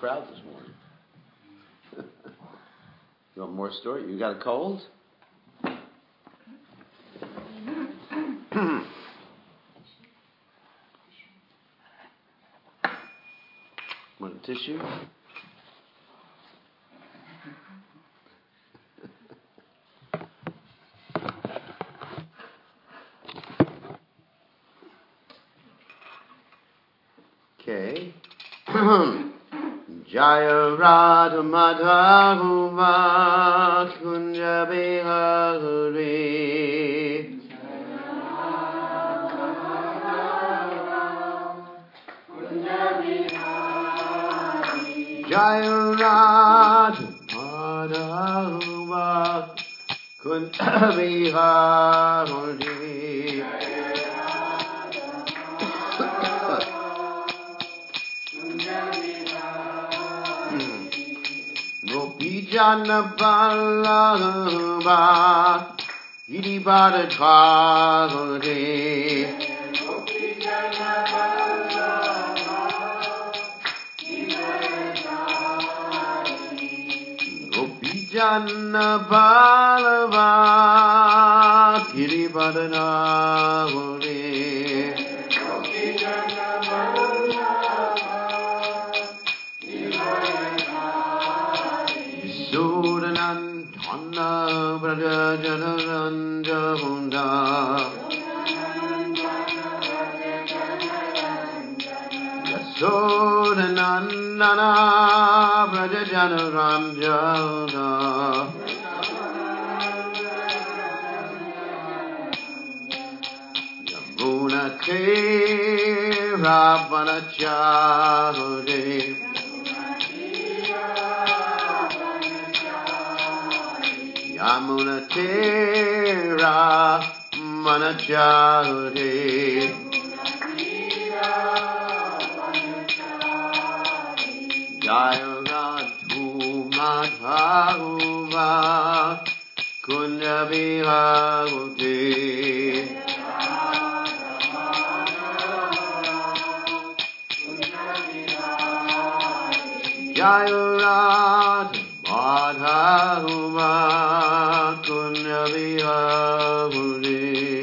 crowd this morning. You want more story? You got a cold? Want a tissue? Okay. Jaya Radha Madhava Kunja Bihari Jaya Radha Madhava Kunja Bihari Gopijana Ballabha Giribada Dhware Gopijana Ballabha Giribada Dhware Sudanandana Braja Janaranja Bunda Yasodanandana Braja Janaranja Yamuna Tera Vanachare Yamuna Tera Manachare Jaya Radhu Madhava Kunja Bihari Jaya Radha Madhava Kunja Bihari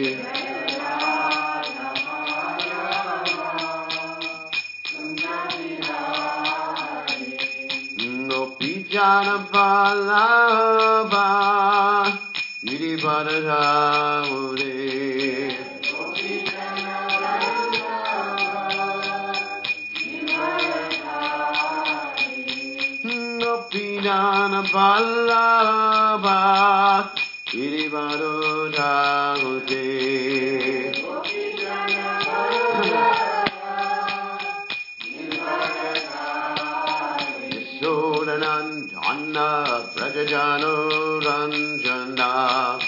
Gopijana Ballabha Giribada Dhware Gopijana Ballabha Giribada Dhware Yasodanandana Braja Janaranja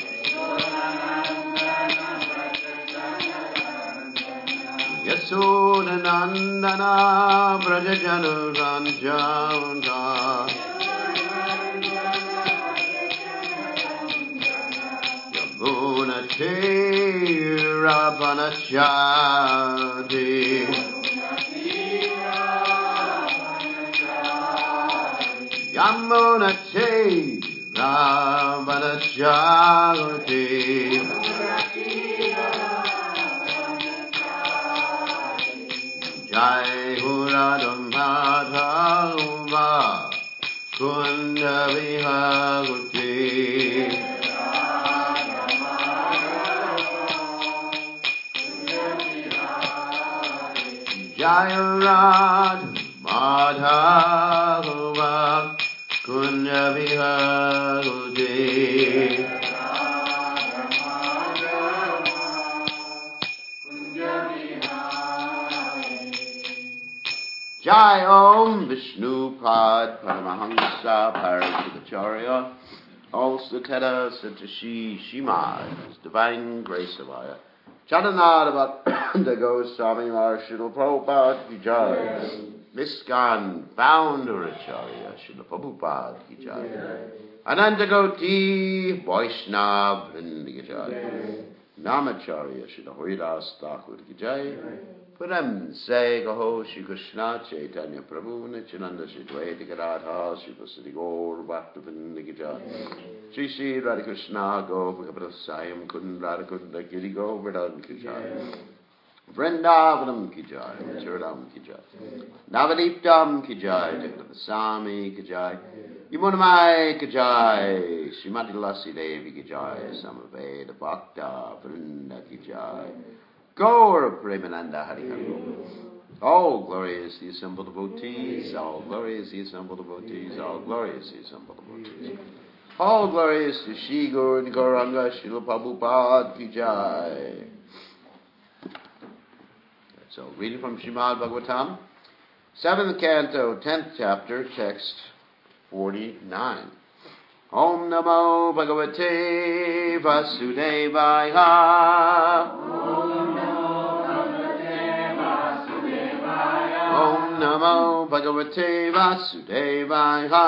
Yasodanandana Braja Janaranja Yamuna Tera Vanachare Yamuna Tera Vanachare Jai Radha Madhava Kunja Bihari Jaya Radha Madhava Kunja Bihari Jai Om Vishnu Pad Paramahamsa Parasukacharya All Suketa Satashi Shimad His Divine Grace Avaya Charanada Bhaktanda Goswami Srila Prabhupada Ki Jai Miskan Founder Acharya Srila Prabhupada Ki Jai Ananta Gauti Vaishnav Vrinda Ki Jai Namacharya Srila Haridas Thakur Ki Jai Prem Se Gaho Shri Krishna Chaitanya Prabhu Nityananda Shri Dvaita Radha Shri Vasudhi Gaur Bhaktavinda Ki Jai Shri Shri Radha Krishna Gopa Sayam Kund Radha Kunda Giri Govardhan Ki Jai Vrindavanam Ki Jai Machuradam Ki Jai Navadiptam Ki Jai Jagannasami Ki Jai Yamunamai Ki Jai Srimati Lasi Devi Ki Jai Samaveda Bhakta Vrinda Ki Jai Gaur Premananda Hari Hari. All glory is the assembled devotees, all glory is the assembled devotees, all glory is the assembled devotees. All glory is to Shri Gaur and Gauranga Srila Prabhupada Ki Jai. So, reading from Srimad Bhagavatam, 7th Canto, 10th chapter, text 49. Om Namo Bhagavate Vasudevaya. Om Namo Bhagavate Vasudevaya.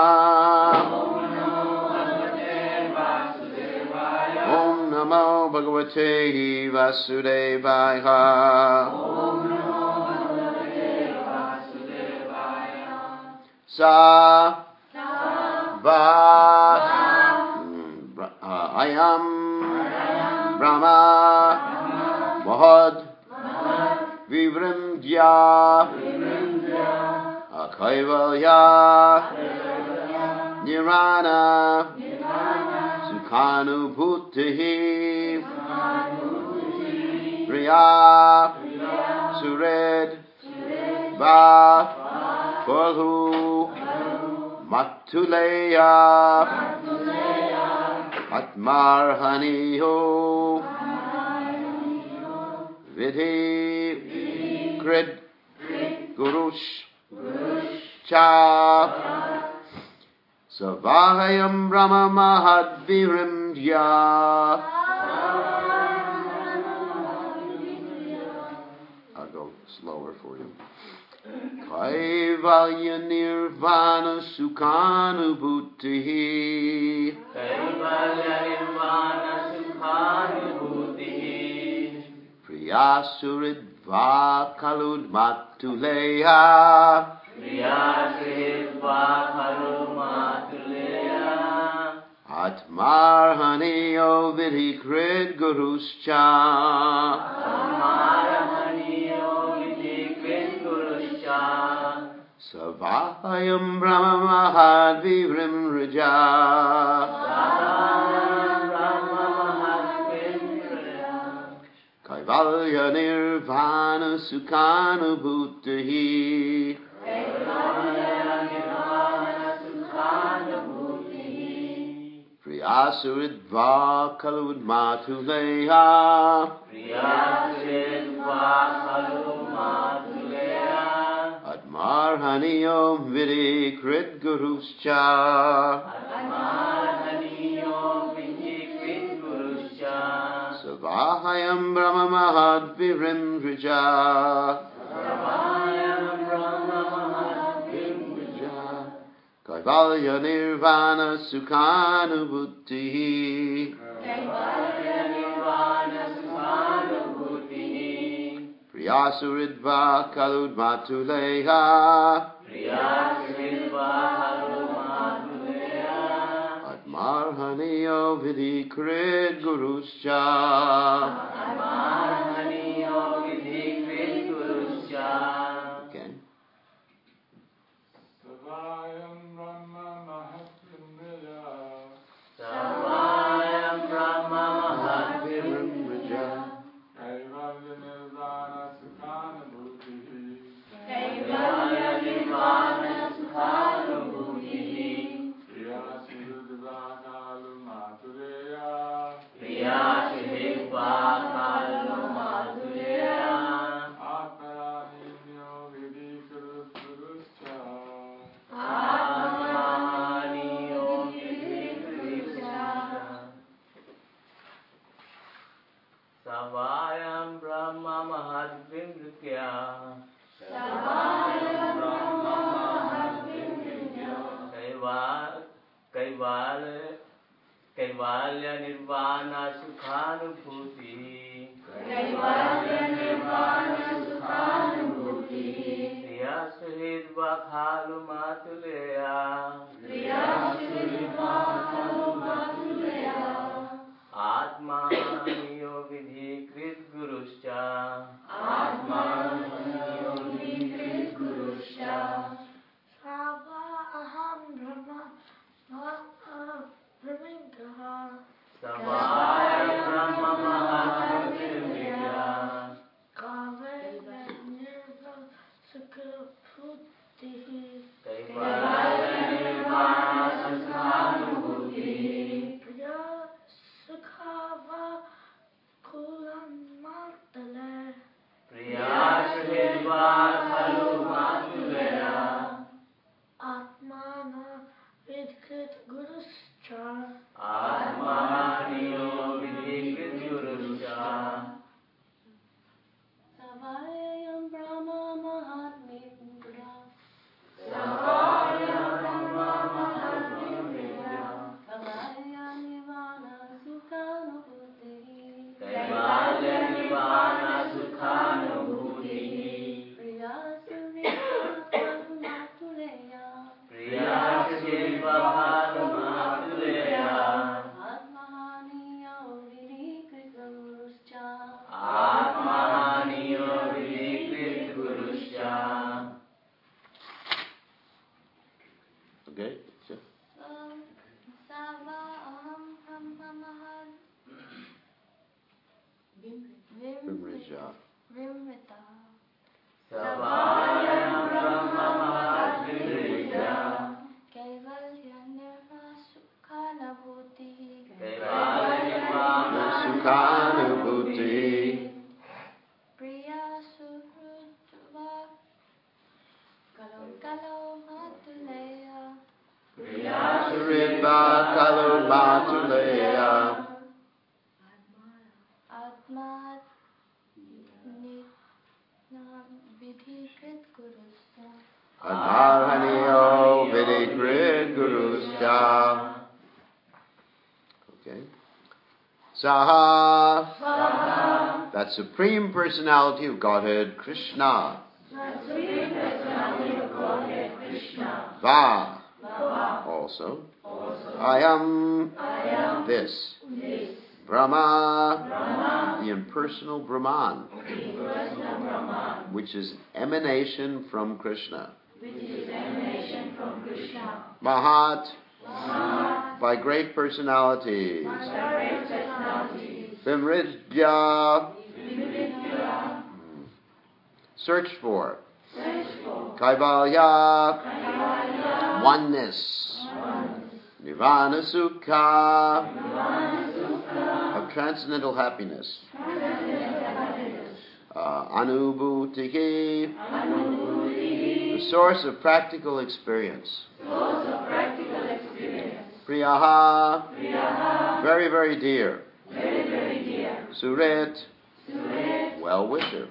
Om Namo Bhagavate Vasudevaya. Sa Va Ayam Brahma Mahad Vivrimdya Akaivalya Nirvana Sukhanubhutihi Priya Sured Va Purhu Matuleya Atmarhaniho Vidhi Krid Gurush Cha Savahayam Brahma Mahadvirimdya. I'll go slower for you. Kaivalya Nirvana Sukhanubhutihi. Kaivalya Nirvana Sukhanubhutihi. Priyasuridva Kalud Matuleya. Priyasuridva Kalud Matuleya. Atmarhaniyo Vidhi Krid Guruscha. Atmarhaniyo Vidhi Krid Guruscha. Savayam Brahma Mahadvivrim Raja. Savayam Brahma Mahadvivrim Raja. Kaivalya Nirvana Sukhanubhutihi. Kaivalya Nirvana Sukhanubhutihi. Priyasuridva Kalud Matuleya. Priyasuridva Kalud Matuleya. Atmarhaniyom Vidhi Krit Guruscha. Atmarhaniyom Vidhi Krit Guruscha. Savahayam Brahma Mahadvivrim Raja. Savayam Brahma Mahadvivrim Raja. Kaivalya Nirvana Sukhanubhutihi. Kaivalya Nirvana Sukhanubhutihi. Priyasuridva Kalud Matuleya. Priyasuridva Kalud Matuleya. Atmarhaniyo Vidhi Krit Guruscha. Atmarhaniyo Vidhi Krit Guruscha. Again. Savayam Brahma Mahadvimraya. Savayam Brahma Mahadvivrim Raja. Kaivalya Nirvana Sukhanubhutihi. Kaivalya Nirvana Sukhanubhutihi. Priyasuridva Kalud Matuleya. Priyasuridva Kalud Matuleya. Atmarhaniyo Vidhi Krit Guruscha. Atmarhaniyo Vidhi Krit Guruscha. Savayam Brahma Mahadvimrya. Savayam Brahma Mahadvimrya. Kaivalya Nirvana Sukhanubhutihi. Kaivalya Nirvana Priya Suhid Bakhalu Matuleya. Atma Niyo Vidhi Krit Guruscha. Sava aham brahma brahmingaha. Savaya Brahma Mahatmya. Kave nirva sukha putihi. Kaivalya Nirvana Sukhanubhuti. Priya sukhava kulam matale. Priya Suhid Bakhalu Matuleya. Atmana vidkrit guruscha. Atma Niyo Vidhi Krit Guruscha. Savayam Brahma Mahatmya. Savaya Brahma Mahatmya. Kavaya Nirvana Sukhanubhuti. Kaivalya Nirvana Sukhanubhuti. Priya Suhita Matuleya. Priya Suhid Bakhalu Matuleya. Atmahaniya Vidhi Krita Guruscha. Atma Niyo Vidhi Krit Guruscha. Okay? So, Sava aham brahma mahat. Vimrija. Vimrita. Savaya Brahma Mahatmya. Kaivalya Nirva Sukhanubhuti. Kaivalya Nirvana Sukhanubhuti. Priya Suhruva Kalo Matuleya. Priya Suriva kalu matuleya. Atma Vidhi Krit Guruscha. Admarhaniyo vidikrit guruscha. Okay. Saha. That Supreme Personality of Godhead, Krishna. Va. Also. I am. This. Brahma. The impersonal Brahman. Which is emanation from Krishna. Mahat. By great personalities. Vimridya. Search for. Kaivalya. Oneness. Nirvana Sukha. Of transcendental happiness. Anubhutiki. The source of practical experience. Priyaha. Very, very dear. Surit. Well-wisher.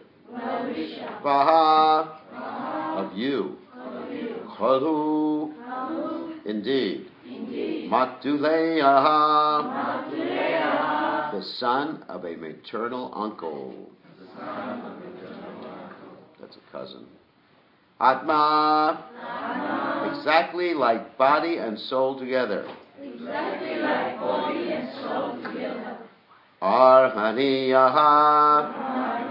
Vaha. Of you. Khalu. Indeed. Matuleyaha. The son of a maternal uncle. That's a cousin. Atma. Exactly like body and soul together. Arhaniyaha.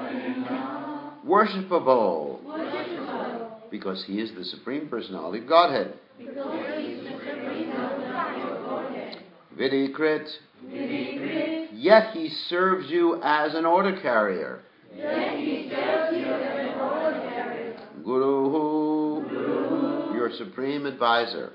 Worshipable. Because he is the Supreme Personality of Godhead. Vidikrit. Yet he serves you as an order carrier. Guruhu. Your supreme advisor.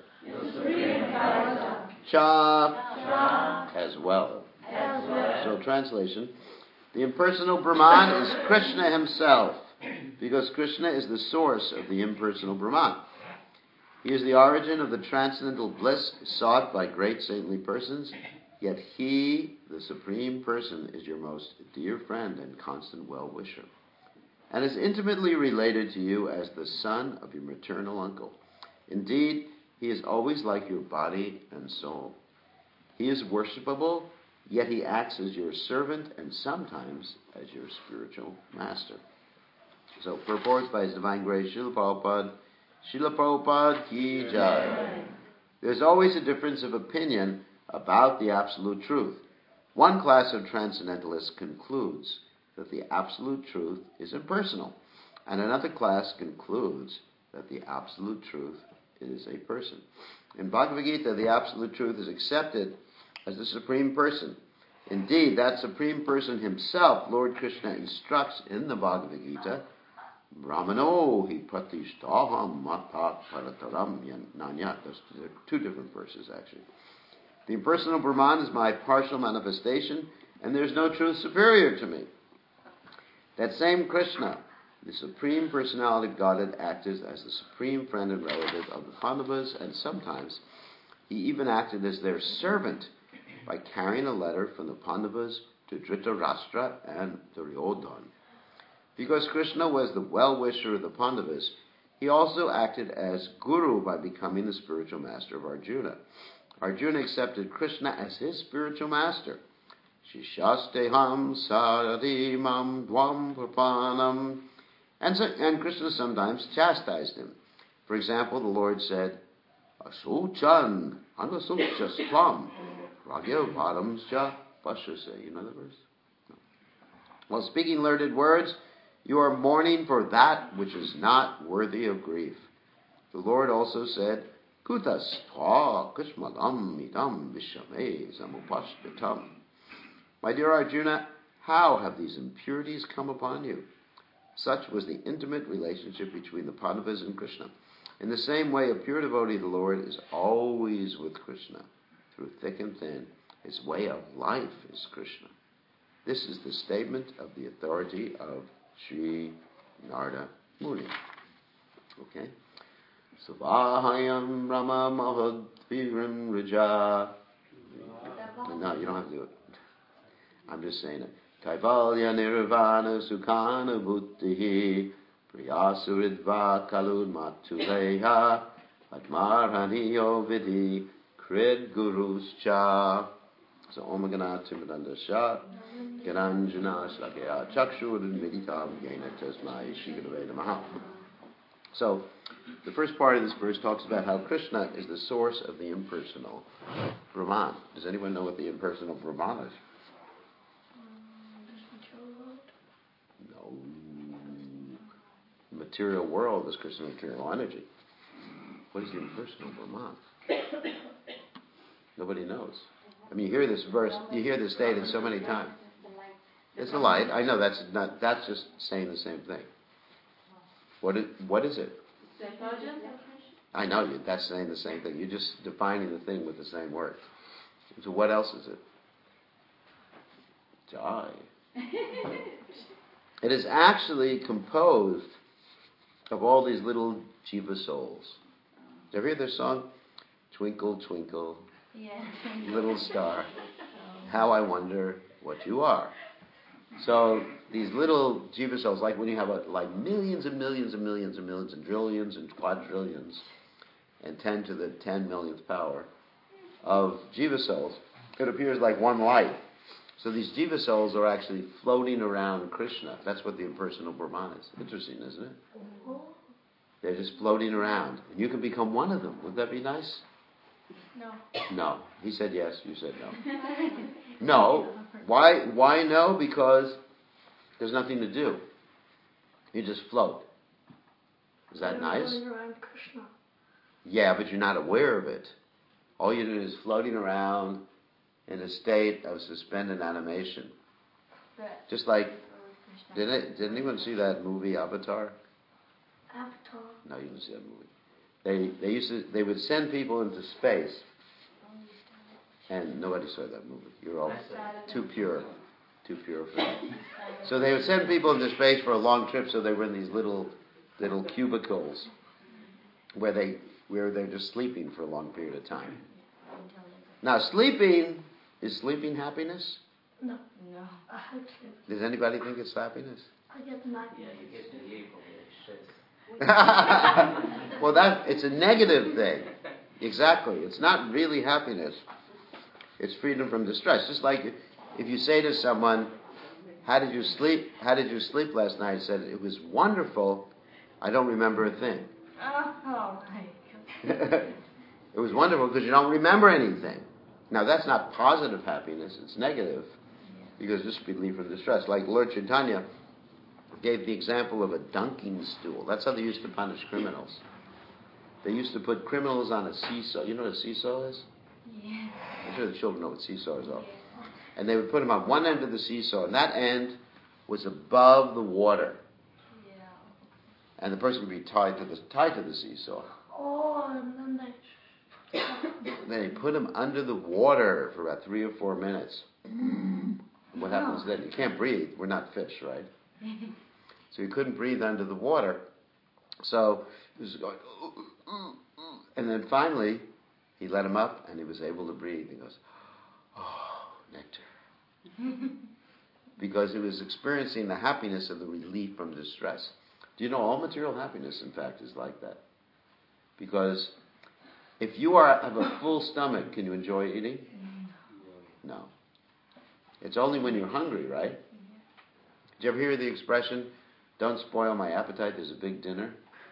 Cha. As well. So translation. The impersonal Brahman is Krishna himself. Because Krishna is the source of the impersonal Brahman. He is the origin of the transcendental bliss sought by great saintly persons, yet he, the Supreme Person, is your most dear friend and constant well-wisher, and is intimately related to you as the son of your maternal uncle. Indeed, he is always like your body and soul. He is worshipable, yet he acts as your servant and sometimes as your spiritual master. So, purports by His Divine Grace, Srila Prabhupada ki jai. There's always a difference of opinion about the absolute truth. One class of transcendentalists concludes that the absolute truth is impersonal, and another class concludes that the absolute truth is a person. In Bhagavad Gita, the absolute truth is accepted as the Supreme Person. Indeed, that Supreme Person Himself, Lord Krishna, instructs in the Bhagavad Gita, Brahmano hi pratishtaham matat parataram nanyat. Those are two different verses, actually. The impersonal Brahman is my partial manifestation, and there's no truth superior to me. That same Krishna, the Supreme Personality of Godhead, acted as the supreme friend and relative of the Pandavas, and sometimes He even acted as their servant by carrying a letter from the Pandavas to Dhritarashtra and Duryodhana. Because Krishna was the well-wisher of the Pandavas, He also acted as Guru by becoming the spiritual master of Arjuna. Arjuna accepted Krishna as his spiritual master. Shishasteham saradimam dvam prapanam. And Krishna sometimes chastised him. For example, the Lord said, Asuchan anasuchastvam ragya paramscha pashase. You know that verse? No. While speaking learned words, you are mourning for that which is not worthy of grief. The Lord also said, Kutas tva kushmalam idam vishame samupashtatam. My dear Arjuna, how have these impurities come upon you? Such was the intimate relationship between the Pandavas and Krishna. In the same way, a pure devotee of the Lord is always with Krishna, through thick and thin. His way of life is Krishna. This is the statement of the authority of Sri Narada Muni. Okay? Savahayam Rama Mahadviram Raja. No, you don't have to do it. I'm just saying it. Kaivalya Nirvana Sukhana Buddhihi Priyasuridva Kalud Matuleha Atmarhaniyo Vidhi Krid Gurus Cha. So Om Gana Timadanda Sha Gananjana Slakya Chakshur Meditam Gena Tasmai Shigurave Namaha. So the first part of this verse talks about how Krishna is the source of the impersonal Brahman. Does anyone know what the impersonal Brahman is? No. The material world is Krishna material energy. What is the impersonal Brahman? Nobody knows. I mean, you hear this verse, you hear this stated so many times. It's a light. I know that's just saying the same thing. What is it? I know that's saying the same thing. You're just defining the thing with the same word. So what else is it? Joy. It is actually composed of all these little jiva souls. Did you ever hear their song? Twinkle, twinkle, little star, how I wonder what you are. So these little jiva souls, like when you have millions and millions and millions and millions and trillions and quadrillions and 10 to the 10 millionth power of jiva souls, it appears like one light. So these jiva souls are actually floating around Krishna. That's what the impersonal Brahman is. Interesting, isn't it? They're just floating around. And you can become one of them. Wouldn't that be nice? No. No. He said yes, you said no. No. Why no? Because there's nothing to do. You just float. Is that nice? Floating around Krishna. Yeah, but you're not aware of it. All you're doing is floating around in a state of suspended animation. Just like, did anyone see that movie Avatar? Avatar. No, you didn't see that movie. They would send people into space, and nobody saw that movie. You're all too pure for that. So they would send people into space for a long trip, so they were in these little cubicles where they're just sleeping for a long period of time. Now, is sleeping happiness? No. I hope so. Does anybody think it's happiness? I get nightmares. Yeah, you get the evil shit. Well, it's a negative thing. Exactly. It's not really happiness. It's freedom from distress. Just like if you say to someone, how did you sleep? How did you sleep last night? He said, it was wonderful. I don't remember a thing. Oh my God. It was wonderful because you don't remember anything. Now, that's not positive happiness. It's negative because it's relief from distress. Like Lord Chaitanya gave the example of a dunking stool. That's how they used to punish criminals. They used to put criminals on a seesaw. You know what a seesaw is? Yeah. I'm sure the children know what seesaws are. And they would put them on one end of the seesaw, and that end was above the water. Yeah. And the person would be tied to the seesaw. Oh, and then they... Then they put him under the water for about 3 or 4 minutes. And what happens then? You can't breathe. We're not fish, right? So he couldn't breathe under the water. So he was going, and then finally he let him up and he was able to breathe. He goes, oh, nectar. Because he was experiencing the happiness of the relief from distress. Do you know all material happiness, in fact, is like that? Because if you have a full stomach, can you enjoy eating? No. It's only when you're hungry, right? Did you ever hear the expression, don't spoil my appetite, there's a big dinner?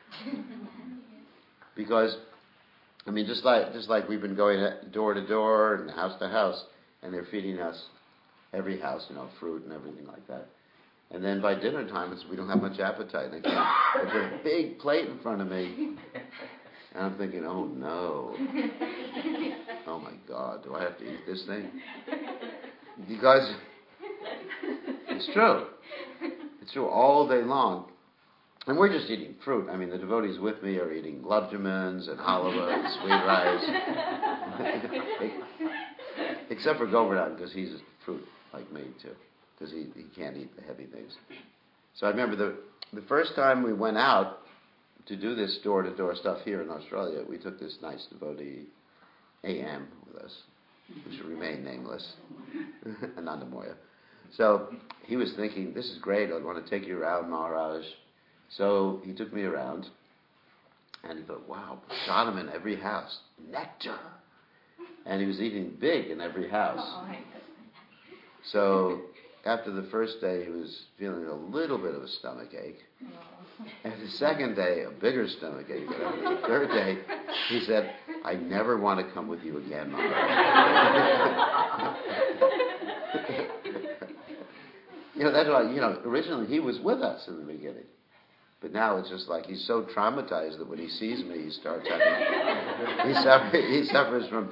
Because, I mean, just like we've been going door to door and house to house, and they're feeding us, every house, fruit and everything like that. And then by dinner time, we don't have much appetite. There's a big plate in front of me. And I'm thinking, oh no. Oh my God, do I have to eat this thing? Because it's true. It's true all day long. And we're just eating fruit. I mean, the devotees with me are eating gulabjamans and halwa and sweet rice. Except for Govardhan, because he's a fruit like me too. Because he can't eat the heavy things. So I remember the first time we went out to do this door-to-door stuff here in Australia, we took this nice devotee, A.M., with us, who should remain nameless, Anandamoya. So he was thinking, this is great, I want to take you around, Maharaj. So he took me around, and he thought, wow, prasadam in every house, nectar. And he was eating big in every house. So after the first day, he was feeling a little bit of a stomach ache. And the second day, a bigger stomach ache. And after the third day, he said, I never want to come with you again, Maharaj. That's why, originally he was with us in the beginning. But now it's just like he's so traumatized that when he sees me, he starts having... He suffers from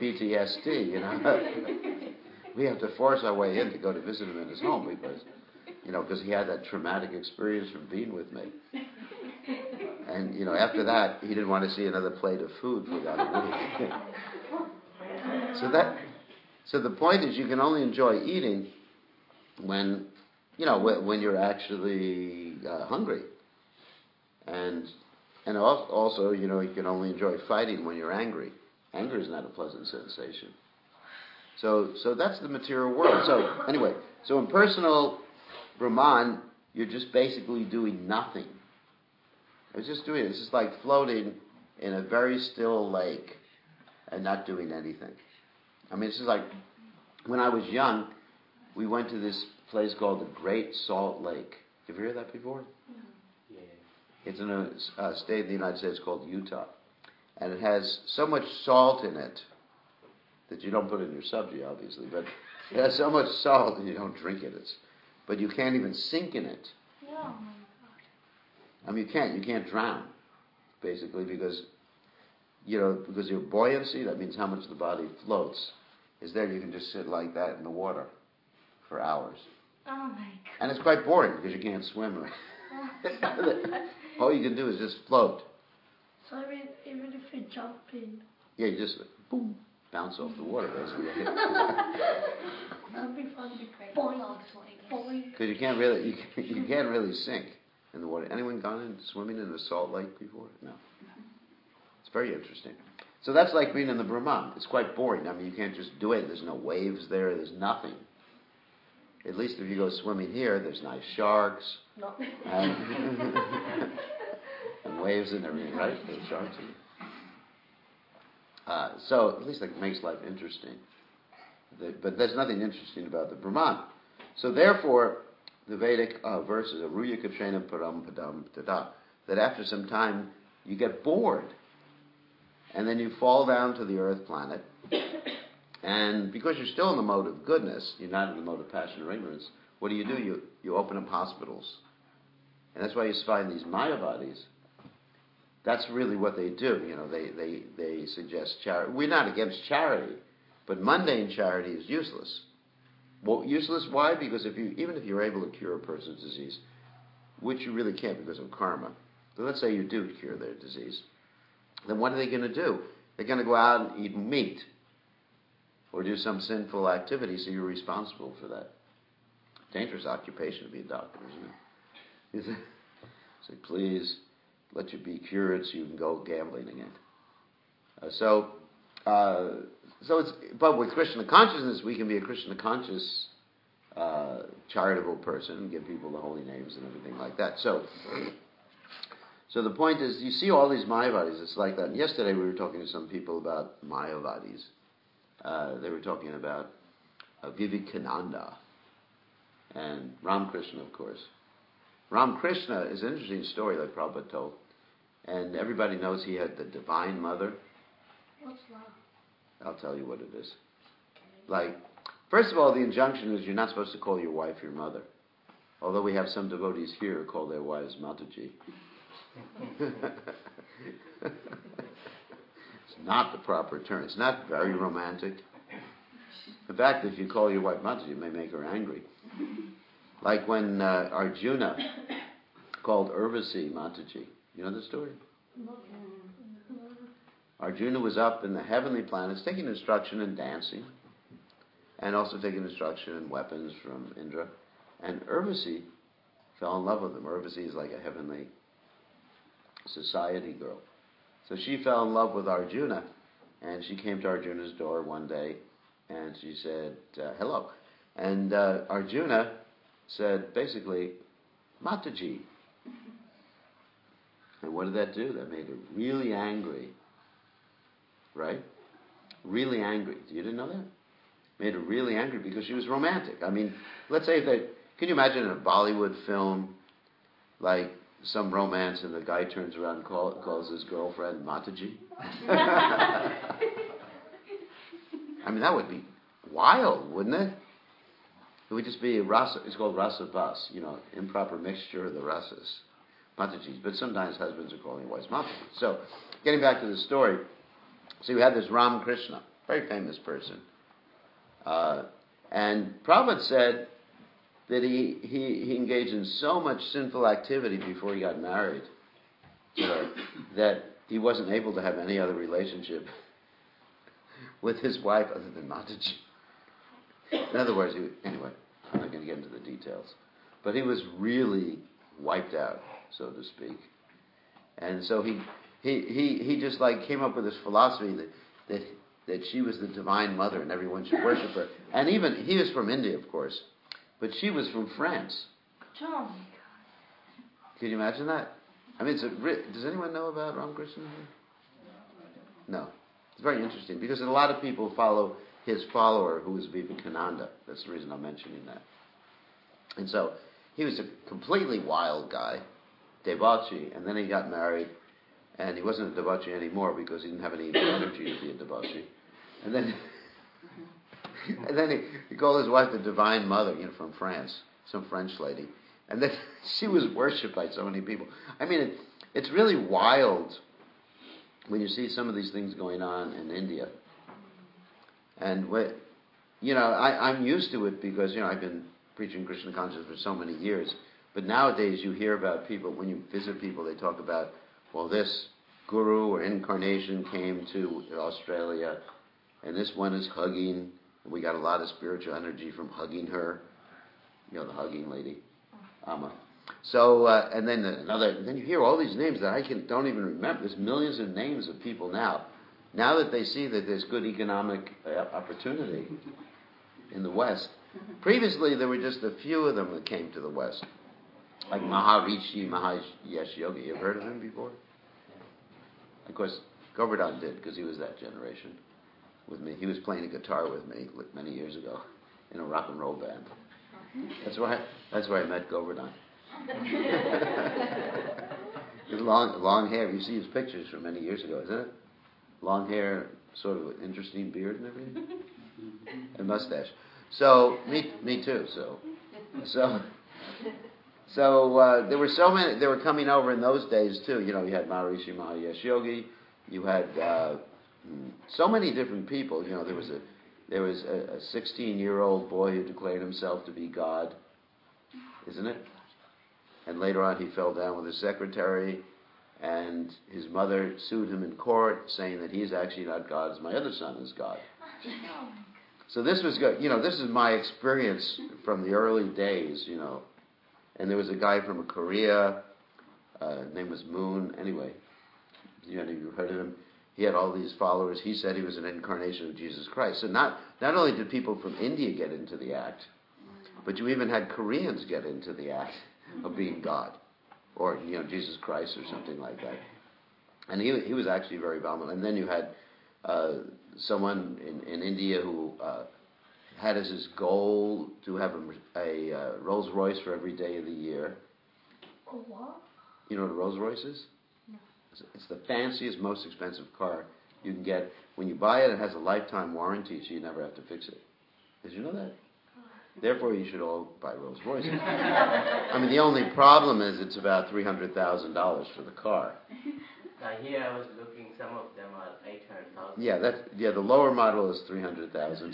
PTSD, We have to force our way in to go to visit him in his home because he had that traumatic experience from being with me. And, after that, he didn't want to see another plate of food for about a week. So the point is you can only enjoy eating when you're actually hungry. And also, you can only enjoy fighting when you're angry. Anger is not a pleasant sensation. So that's the material world. So anyway, so in personal Brahman, you're just basically doing nothing. It's just like floating in a very still lake and not doing anything. I mean, it's just like when I was young, we went to this place called the Great Salt Lake. Have you heard that before? Yeah. It's in a state in the United States called Utah. And it has so much salt in it that you don't put in your sabji, obviously, but it has so much salt that you don't drink it. But you can't even sink in it. No. I mean, you can't drown, basically, because your buoyancy, that means how much the body floats, is there. You can just sit like that in the water for hours. Oh my God. And it's quite boring because you can't swim. All you can do is just float. So even if you jump in, Yeah, you just, boom, bounce off the water, basically. that'd be fun. Boing, boing. Because you can't really sink in the water. Anyone gone in swimming in a salt lake before? No. It's very interesting. So that's like being in the Brahman. It's quite boring. I mean, you can't just do it. There's no waves there. There's nothing. At least if you go swimming here, there's nice sharks. No. And waves and everything, right? There's sharks. So at least that makes life interesting. But there's nothing interesting about the Brahman. So therefore, the Vedic verse is Aruya Katrena Param Padam Tada, that after some time you get bored and then you fall down to the earth planet, and because you're still in the mode of goodness, you're not in the mode of passion or ignorance, what do? You open up hospitals. And that's why you find these Mayavadis. That's really what they do. They suggest charity. We're not against charity, but mundane charity is useless. Well, useless, why? Because even if you're able to cure a person's disease, which you really can't because of karma, but let's say you do cure their disease, then what are they going to do? They're going to go out and eat meat or do some sinful activity, so you're responsible for that. Dangerous occupation to be a doctor, isn't it? Say, please, let you be cured so you can go gambling again. But with Krishna consciousness, we can be a Krishna conscious, charitable person and give people the holy names and everything like that. So the point is, you see all these Mayavadis, it's like that. And yesterday we were talking to some people about Mayavadis. They were talking about Vivekananda and Ramakrishna, of course. Ramakrishna is an interesting story that Prabhupada told. And everybody knows he had the Divine Mother. What's that? I'll tell you what it is. Like, first of all, the injunction is you're not supposed to call your wife your mother. Although we have some devotees here who call their wives Mataji. It's not the proper term. It's not very romantic. In fact, if you call your wife Mataji, it may make her angry. Like when Arjuna called Urvasi Mataji. You know the story? Arjuna was up in the heavenly planets taking instruction in dancing and also taking instruction in weapons from Indra. And Urvasi fell in love with him. Urvasi is like a heavenly society girl. So she fell in love with Arjuna, and she came to Arjuna's door one day and she said, hello. And Arjuna said, basically, Mataji. And what did that do? That made her really angry. Right? Really angry. You didn't know that? Made her really angry because she was romantic. I mean, let's say that, can you imagine in a Bollywood film, like some romance and the guy turns around and calls his girlfriend Mataji? I mean, that would be wild, wouldn't it? It would just be it's called rasa bas, improper mixture of the rasas. Matajis. But sometimes husbands are calling wives Mataji. So, getting back to the story, so we had this Ramakrishna, very famous person. And Prabhupada said that he engaged in so much sinful activity before he got married to her that he wasn't able to have any other relationship with his wife other than Mataji. In other words, anyway, I'm not going to get into the details. But he was really wiped out, so to speak. And so he just like came up with this philosophy that she was the Divine Mother and everyone should worship her. And even, he was from India, of course, but she was from France. Oh my God. Can you imagine that? I mean, does anyone know about Ramakrishna here? No. It's very interesting because a lot of people follow his follower who was Vivekananda. That's the reason I'm mentioning that. And so he was a completely wild guy, debauchee, and then he got married, and he wasn't a debauchee anymore because he didn't have any energy to be a debauchee. And then he called his wife the Divine Mother, from France, some French lady. And then she was worshipped by so many people. I mean, it's really wild when you see some of these things going on in India. And I'm used to it because I've been preaching Krishna consciousness for so many years. But nowadays you hear about people, when you visit people, they talk about, well, this guru or incarnation came to Australia, and this one is hugging, and we got a lot of spiritual energy from hugging her. The hugging lady, Amma. So, and then then you hear all these names that I don't even remember. There's millions of names of people now. Now that they see that there's good economic opportunity in the West. Previously, there were just a few of them that came to the West. Like Maharishi Mahesh Yogi. You've heard of him before? Of course, Govardhan did, because he was that generation with me. He was playing a guitar with me many years ago in a rock and roll band. That's why I met Govardhan. With long hair. You see his pictures from many years ago, isn't it? Long hair, sort of an interesting beard and everything, and mustache. So me too. So there were so many. They were coming over in those days too. You know, you had Maharishi Mahesh Yogi. You had so many different people. You know, there was a 16-year-old boy who declared himself to be God, isn't it? And later on, he fell down with his secretary, and his mother sued him in court, saying that he's actually not God, as my other son is God. So this was good. You know, this is my experience from the early days. You know, and there was a guy from Korea, his name was Moon. Anyway, you heard of him? He had all these followers. He said he was an incarnation of Jesus Christ. So not only did people from India get into the act, but you even had Koreans get into the act of being God, or Jesus Christ, or something like that. And he was actually very volatile. And then you had someone in India who had as his goal to have a Rolls Royce for every day of the year. A what? You know what a Rolls Royce is? No. It's the fanciest, most expensive car you can get. When you buy it, it has a lifetime warranty, so you never have to fix it. Did you know that? Therefore, you should all buy Rolls Royces. I mean, the only problem is it's about $300,000 for the car. Here I was looking, some of them are 800,000. Yeah, the lower model is 300,000.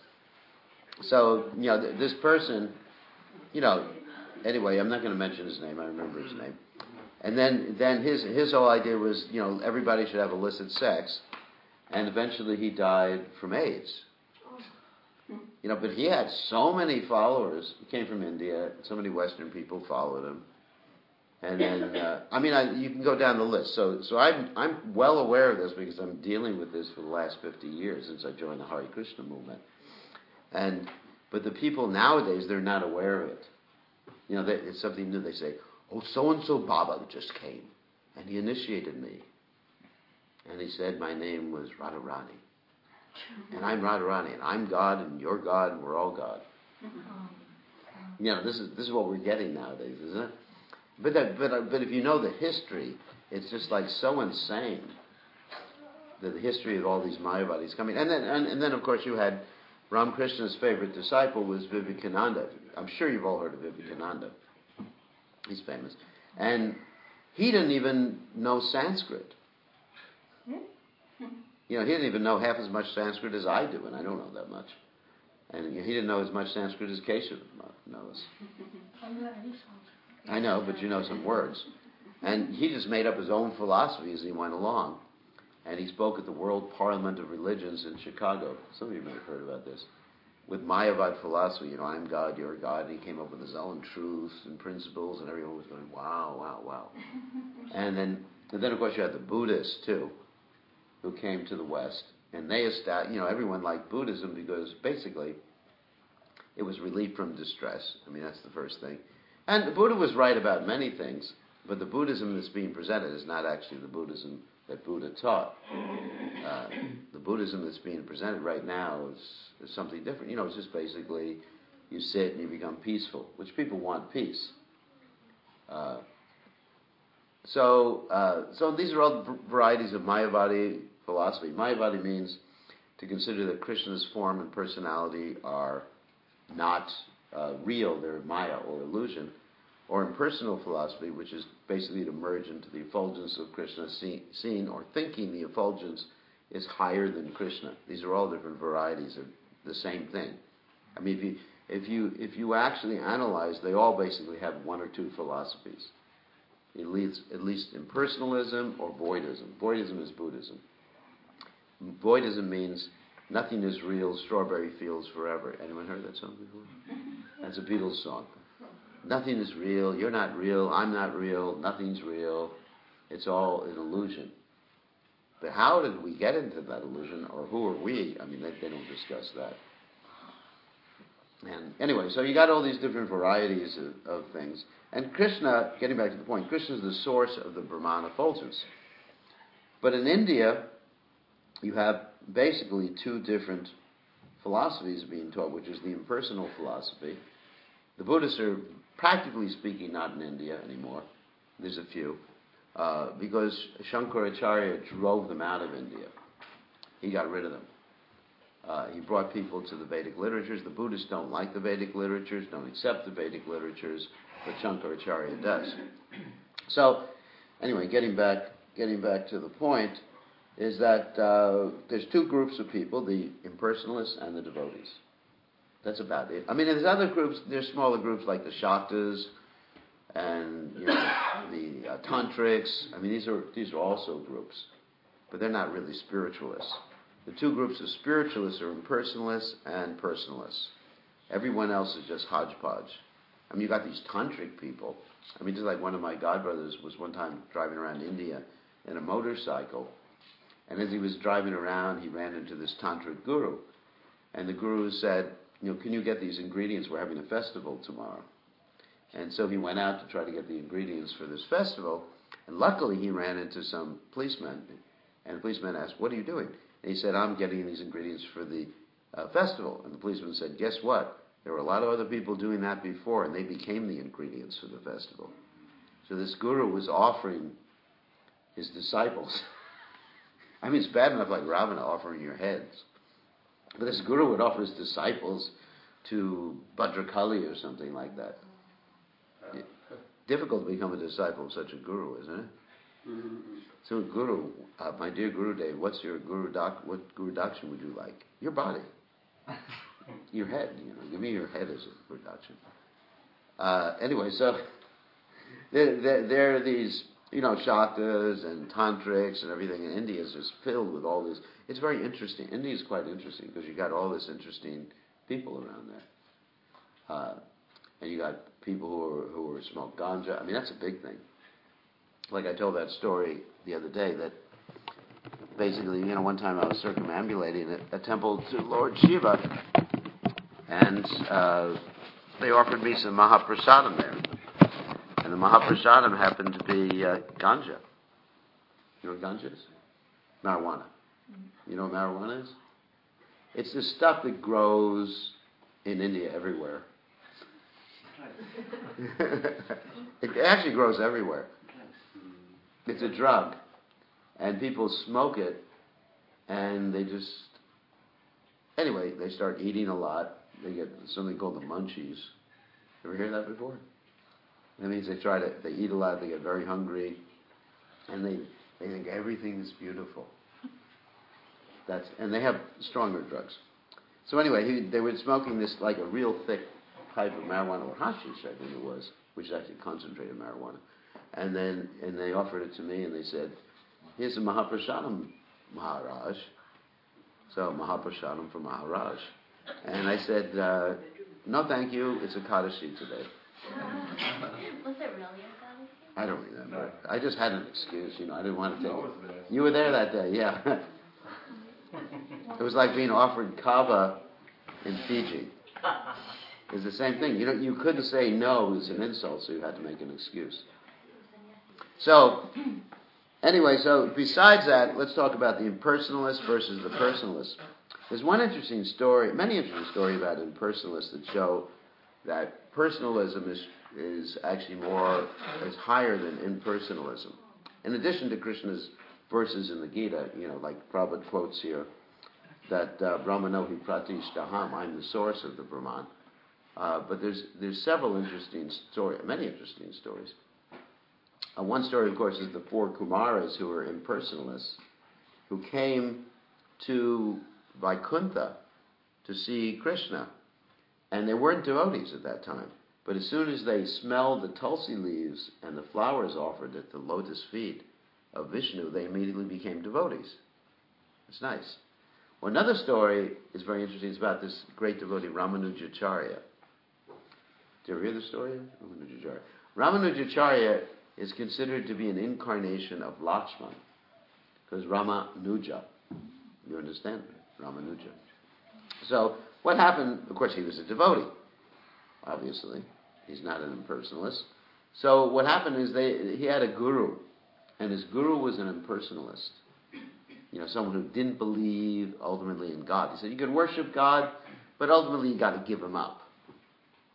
So this person, anyway, I'm not going to mention his name. I remember his name. And then his whole idea was, everybody should have illicit sex, and eventually he died from AIDS. But he had so many followers. He came from India. So many Western people followed him. And then, you can go down the list. So I'm well aware of this because I'm dealing with this for the last 50 years since I joined the Hare Krishna movement. But the people nowadays, they're not aware of it. It's something new. They say, "Oh, so-and-so Baba just came, and he initiated me. And he said my name was Radharani. And I'm Radharani, and I'm God, and you're God, and we're all God." This is what we're getting nowadays, isn't it? But if you know the history, it's just like so insane. The history of all these Mayavadis coming, and then of course you had Ramakrishna's favorite disciple was Vivekananda. I'm sure you've all heard of Vivekananda. He's famous, and he didn't even know Sanskrit. He didn't even know half as much Sanskrit as I do, and I don't know that much. And he didn't know as much Sanskrit as Keshav knows. I know, but you know some words. And he just made up his own philosophy as he went along. And he spoke at the World Parliament of Religions in Chicago. Some of you may have heard about this. With Mayavad philosophy, I'm God, you're God. And he came up with his own truths and principles, and everyone was going, wow, wow, wow. And then of course, you had the Buddhists, too, who came to the West, and they established, everyone liked Buddhism because basically it was relief from distress. I mean, that's the first thing. And the Buddha was right about many things, but the Buddhism that's being presented is not actually the Buddhism that Buddha taught. The Buddhism that's being presented right now is something different. It's just basically you sit and you become peaceful, which people want peace. So these are all varieties of Mayavadi philosophy. Mayavadi means to consider that Krishna's form and personality are not real, they're Maya or illusion. Or impersonal philosophy, which is basically to merge into the effulgence of Krishna, seeing or thinking the effulgence is higher than Krishna. These are all different varieties of the same thing. I mean, if you actually analyze, they all basically have one or two philosophies. At least impersonalism or voidism. Voidism is Buddhism. Voidism means nothing is real, strawberry fields forever. Anyone heard that song before? That's a Beatles song. Nothing is real, you're not real, I'm not real, nothing's real. It's all an illusion. But how did we get into that illusion, or who are we? I mean, they don't discuss that. And anyway, so you got all these different varieties of things. And Krishna, getting back to the point, Krishna is the source of the Brahman effulgence. But in India, you have basically two different philosophies being taught, which is the impersonal philosophy, The Buddhists are, practically speaking, not in India anymore. There's a few. Because Shankaracharya drove them out of India. He got rid of them. He brought people to the Vedic literatures. The Buddhists don't like the Vedic literatures, don't accept the Vedic literatures, but Shankaracharya does. So, anyway, getting back to the point, is that there's two groups of people, the impersonalists and the devotees. That's about it. I mean, there's other groups, there's smaller groups like the Shaktas and the Tantrics. I mean, these are also groups, but they're not really spiritualists. The two groups of spiritualists are impersonalists and personalists. Everyone else is just hodgepodge. I mean, you got these tantric people. I mean, just like one of my godbrothers was one time driving around India in a motorcycle, and as he was driving around, he ran into this tantric guru, and the guru said, can you get these ingredients? We're having a festival tomorrow. And so he went out to try to get the ingredients for this festival, and luckily he ran into some policemen, and the policeman asked, what are you doing? And he said, I'm getting these ingredients for the festival. And the policeman said, guess what? There were a lot of other people doing that before, and they became the ingredients for the festival. So this guru was offering his disciples. I mean, it's bad enough like Ravana offering your heads. But this guru would offer his disciples to Bhadrakali or something like that. Difficult to become a disciple of such a guru, isn't it? Mm-hmm. So Guru, my dear Guru Dev, what's your what Guru Dakshin would you like? Your body. Your head, give me your head as a Guru Dakshin. Anyway, so there are these, Shaktas and Tantrics and everything, and India is just filled with all this. It's very interesting. India is quite interesting because you got all this interesting people around there. And you got people who smoke ganja. I mean, that's a big thing. Like I told that story the other day that basically, one time I was circumambulating a temple to Lord Shiva, and they offered me some Mahaprasadam there. And the Mahaprasadam happened to be ganja. You know what ganja is? Marijuana. You know what marijuana is? It's the stuff that grows in India everywhere. It actually grows everywhere. It's a drug, and people smoke it, and they start eating a lot. They get something called the munchies. Ever hear that before? That means they eat a lot, they get very hungry, and they think everything is beautiful. And they have stronger drugs. So anyway, they were smoking this like a real thick pipe of marijuana, or hashish, I think it was, which is actually concentrated marijuana. And they offered it to me, and they said, here's a Mahaprasadam, Maharaj. So Mahaprasadam for Maharaj. And I said, no thank you, it's Ekadashi today. Was it really a I don't remember. I just had an excuse, I didn't want to take it. You were there that day, yeah. It was like being offered kava in Fiji. It's the same thing. You couldn't say no, it was an insult, so you had to make an excuse. So, anyway, besides that, let's talk about the impersonalist versus the personalist. There's many interesting stories about impersonalists that show that personalism is actually is higher than impersonalism. In addition to Krishna's verses in the Gita, like Prabhupada quotes here, that Brahmanohi Pratishtaham, I'm the source of the Brahman. But there's many interesting stories. One story, of course, is the four Kumaras who were impersonalists, who came to Vaikuntha to see Krishna. And they weren't devotees at that time. But as soon as they smelled the tulsi leaves and the flowers offered at the lotus feet of Vishnu, they immediately became devotees. It's nice. Well, another story is very interesting. It's about this great devotee, Ramanujacharya. Did you ever hear the story of Ramanujacharya? Ramanujacharya is considered to be an incarnation of Lakshman, because Ramanuja. You understand? Ramanuja. So, what happened? Of course, he was a devotee, obviously. He's not an impersonalist. So, what happened is he had a guru, and his guru was an impersonalist. Someone who didn't believe ultimately in God. He said, you can worship God, but ultimately you got to give him up.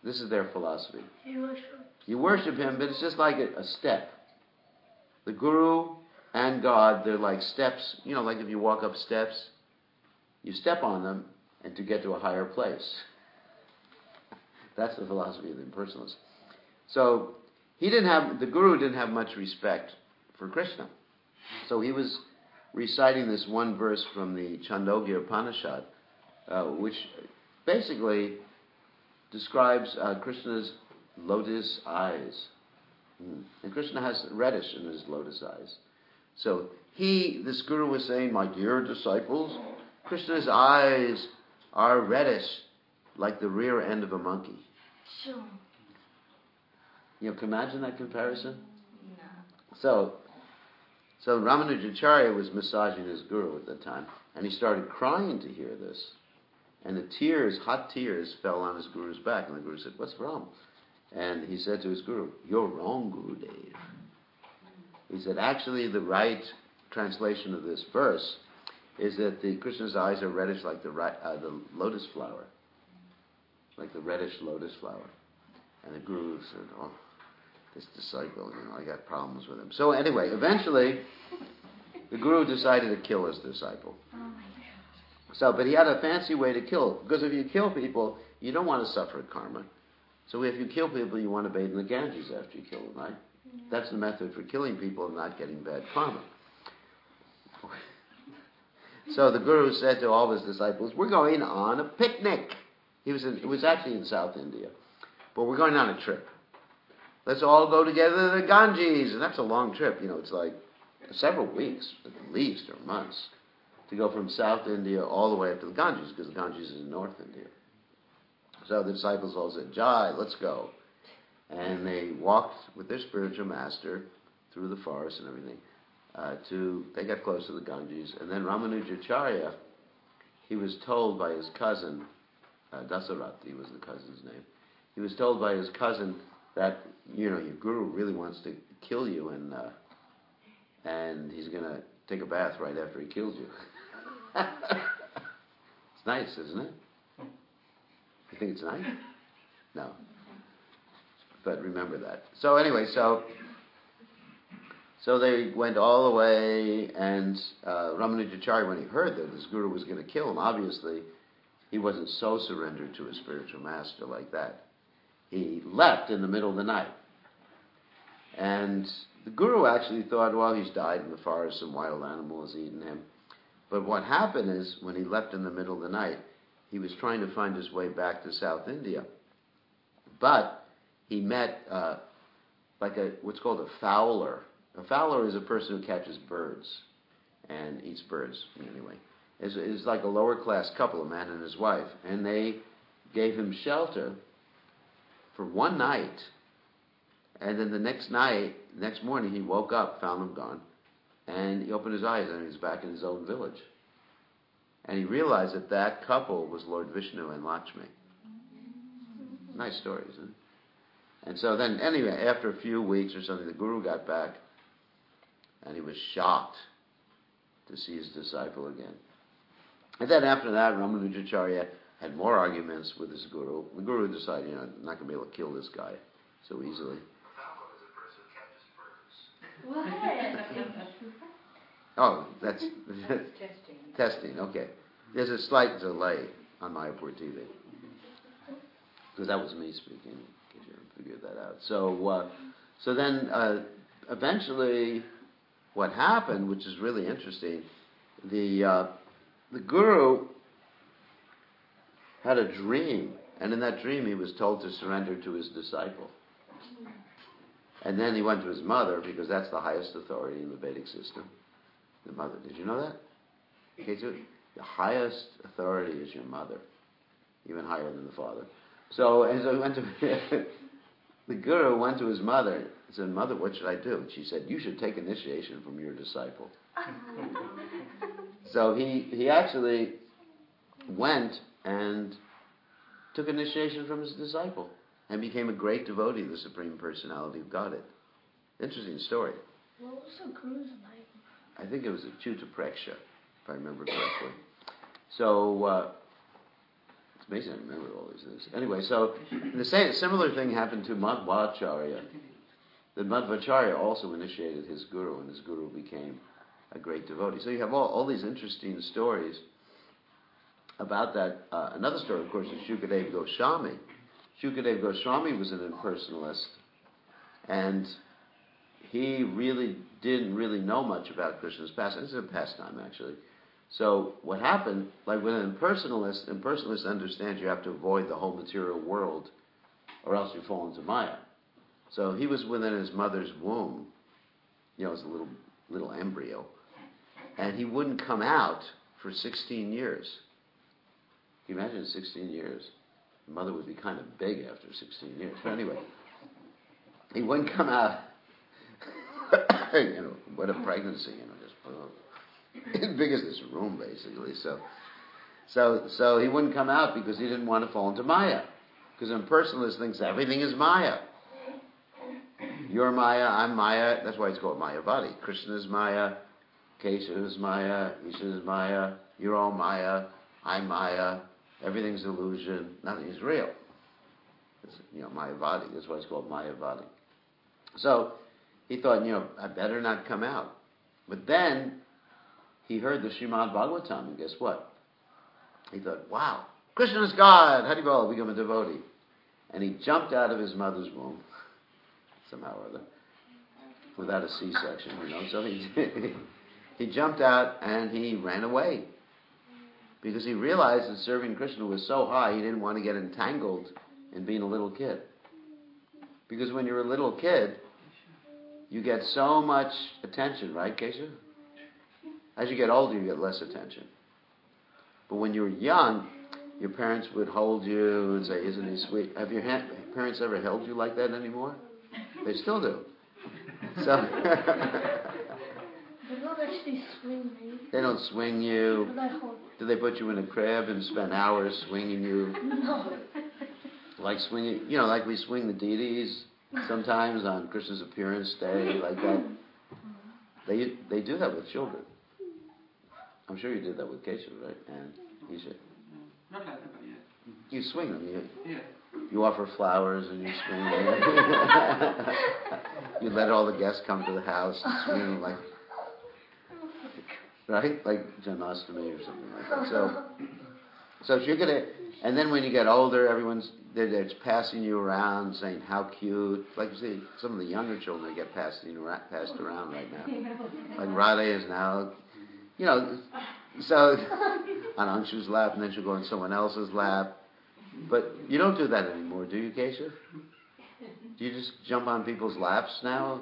This is their philosophy. He worships. You worship him, but it's just like a step. The Guru and God, they're like steps. You know, like if you walk up steps, you step on them and to get to a higher place. That's the philosophy of the impersonalists. So the Guru didn't have much respect for Krishna. So he was reciting this one verse from the Chandogya Upanishad, which basically describes Krishna's lotus eyes. And Krishna has reddish in his lotus eyes. So this Guru was saying, my dear disciples, Krishna's eyes are reddish like the rear end of a monkey. Sure. You can imagine that comparison? No. So Ramanujacharya was massaging his Guru at the time, and he started crying to hear this. And the tears, hot tears, fell on his Guru's back. And the Guru said, what's wrong? And he said to his Guru, you're wrong, Gurudev. He said, actually, the right translation of this verse is that Krishna's eyes are reddish like the lotus flower. Like the reddish lotus flower. And the Guru said, oh, this disciple, I got problems with him. So anyway, eventually, the Guru decided to kill his disciple. Oh my God. So, but he had a fancy way to kill. Because if you kill people, you don't want to suffer karma. So if you kill people, you want to bathe in the Ganges after you kill them, right? Yeah. That's the method for killing people and not getting bad karma. So the Guru said to all his disciples, we're going on a picnic. It was actually in South India. But we're going on a trip. Let's all go together to the Ganges. And that's a long trip. It's like several weeks, at least, or months, to go from South India all the way up to the Ganges, because the Ganges is in North India. So the disciples all said, Jai, let's go. And they walked with their spiritual master through the forest and everything. They got close to the Ganges. And then Ramanujacharya, he was told by his cousin, Dasarati was the cousin's name. He was told by his cousin that, your Guru really wants to kill you, and he's going to take a bath right after he kills you. It's nice, isn't it? You think it's nice? No. But remember that. So anyway, so they went all the way, and Ramanujacharya, when he heard that this Guru was going to kill him, obviously he wasn't so surrendered to his spiritual master like that. He left in the middle of the night. And the Guru actually thought, well, he's died in the forest, some wild animal has eaten him. But what happened is, when he left in the middle of the night, he was trying to find his way back to South India. But he met what's called a fowler. A fowler is a person who catches birds and eats birds, anyway. It's like a lower class couple, a man and his wife. And they gave him shelter for one night. And then the next morning, he woke up, found them gone. And he opened his eyes and he was back in his own village. And he realized that couple was Lord Vishnu and Lakshmi. Nice story, isn't it? And so then, anyway, after a few weeks or something, the Guru got back, and he was shocked to see his disciple again. And then after that, Ramanujacharya had more arguments with his Guru. The Guru decided, I'm not going to be able to kill this guy so easily. What? Oh, that's testing. Okay. There's a slight delay on Mayapur TV. Because that was me speaking, in case you haven't figured that out. So then eventually what happened, which is really interesting, the Guru had a dream, and in that dream he was told to surrender to his disciple. And then he went to his mother, because that's the highest authority in the Vedic system. The mother. Did you know that? Okay, so the highest authority is your mother, even higher than the father. So he went to the Guru went to his mother and said, Mother, what should I do? And she said, you should take initiation from your disciple. So he actually went and took initiation from his disciple and became a great devotee of the Supreme Personality of Godhead. Interesting story. What was the Guru's name? I think it was Achyuta Preksha, if I remember correctly. So It's amazing I remember all these things. Anyway, so the similar thing happened to Madhvacharya. That Madhvacharya also initiated his guru, and his guru became a great devotee. So you have all these interesting stories about that. Another story, of course, is Shukadeva Goswami. Shukadeva Goswami was an impersonalist, and he really didn't really know much about Krishna's pastime. It's a pastime, actually. So what happened, like with an impersonalist understands you have to avoid the whole material world, or else you fall into Maya. So he was within his mother's womb, as a little embryo, and he wouldn't come out for 16 years. Can you imagine 16 years? The mother would be kind of big after 16 years. But anyway, he wouldn't come out. What a pregnancy, just as big as this room, basically. So he wouldn't come out because he didn't want to fall into Maya. Because an impersonalist thinks everything is Maya. You're Maya, I'm Maya. That's why it's called Mayavadi. Krishna is Maya, Kesha is Maya, Isha is Maya, you're all Maya, I'm Maya. Everything's illusion. Nothing is real. It's, Mayavadi. That's why it's called Mayavadi. So he thought, I better not come out. But then he heard the Srimad Bhagavatam, and guess what? He thought, wow, Krishna is God. How do you become a devotee? And he jumped out of his mother's womb, somehow or other, without a C-section, So he jumped out and he ran away. Because he realized that serving Krishna was so high, he didn't want to get entangled in being a little kid. Because when you're a little kid, you get so much attention, right, Kesha? As you get older, you get less attention. But when you were young, your parents would hold you and say, isn't he sweet? Have your parents ever held you like that anymore? They still do. So They don't actually swing me. They don't swing you. But I hold. Do they put you in a crib and spend hours swinging you? No. Like swinging, like we swing the deities sometimes on Krishna's appearance day, like that. They do that with children. I'm sure you did that with Kesha, right? And Isha. Not like that, but yeah. You swing them. Yeah. You offer flowers and you swing them. You let all the guests come to the house and swing them like, right? Like Janmashtami or something like that. So you're gonna, and then when you get older, everyone's they're passing you around, saying how cute. Like you see, some of the younger children get passed around right now. Like Radha is now, so on Anshu's lap, and then she'll go on someone else's lap. But you don't do that anymore, do you, Kesha? Do you just jump on people's laps now?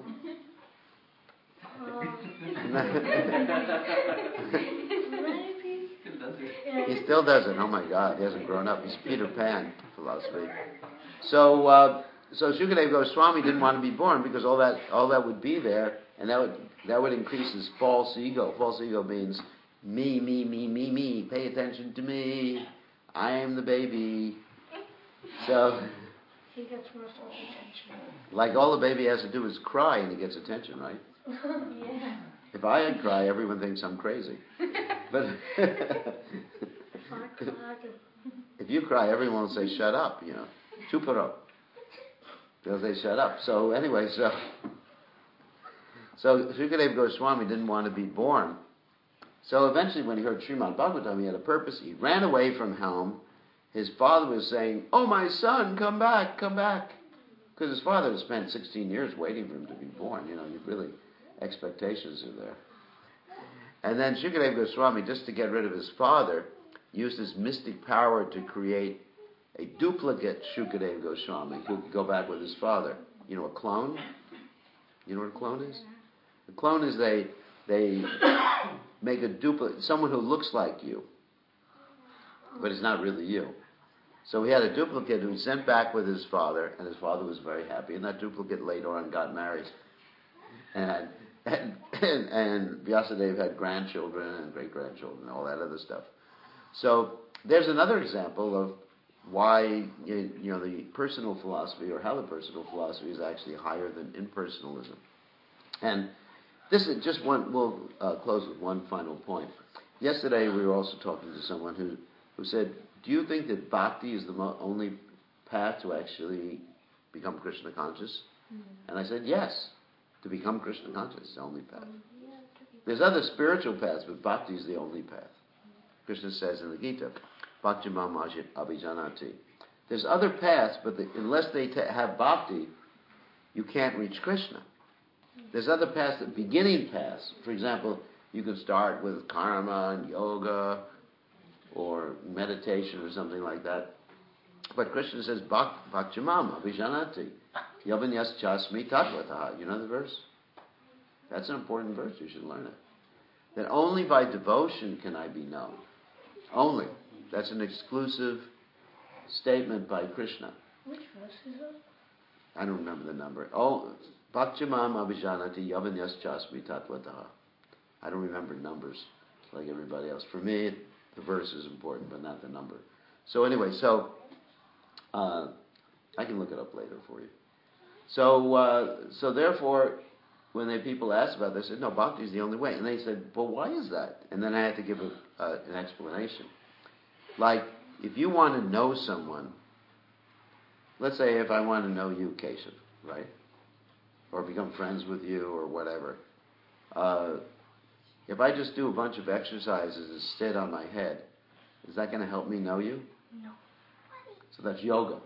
Maybe. He still does it. Oh my God, he hasn't grown up. He's Peter Pan philosophy. So Shukadeva Goswami didn't want to be born because all that would be there, and that would increase his false ego. False ego means me. Pay attention to me. I am the baby. So, He gets most of the attention. like all the baby has to do is cry, and he gets attention, right? Yeah. If I cry, everyone thinks I'm crazy. But if you cry, everyone will say, shut up, Chuparo. They'll say, shut up. So anyway, so Shukadeva Goswami didn't want to be born. So eventually when he heard Srimad Bhagavatam, he had a purpose. He ran away from home. His father was saying, oh, my son, come back. Because his father had spent 16 years waiting for him to be born. Really, expectations are there. And then Shukadeva Goswami, just to get rid of his father, used his mystic power to create a duplicate Shukadeva Goswami who could go back with his father. A clone? You know what a clone is? A clone is they make a duplicate, someone who looks like you, but it's not really you. So he had a duplicate who he sent back with his father, and his father was very happy. And that duplicate later on got married. And Vyasadeva had grandchildren and great-grandchildren and all that other stuff. So there's another example of why the personal philosophy, or how the personal philosophy is actually higher than impersonalism. And this is just one. We'll close with one final point. Yesterday we were also talking to someone who said, do you think that bhakti is the only path to actually become Krishna conscious? And I said, yes. To become Krishna conscious is the only path. There's other spiritual paths, but bhakti is the only path. Krishna says in the Gita, bhakti mam abhijanati. There's other paths, but unless they have bhakti, you can't reach Krishna. There's other paths, the beginning paths. For example, you can start with karma and yoga or meditation or something like that. But Krishna says, bhakti mam abhijanati. Yavanyas chasmi tatvataha. You know the verse? That's an important verse. You should learn it. That only by devotion can I be known. Only. That's an exclusive statement by Krishna. Which verse is it? I don't remember the number. Oh, Bhaktimam Abhijanati Yavanyas Chasmi Tatvataha. I don't remember numbers like everybody else. For me, the verse is important, but not the number. So anyway, I can look it up later for you. So therefore, when people asked about this, I said, no, bhakti is the only way. And they said, well, why is that? And then I had to give an explanation. Like, if you want to know someone, let's say if I want to know you, Keshav, right? Or become friends with you or whatever. If I just do a bunch of exercises and sit on my head, is that going to help me know you? No. So that's yoga.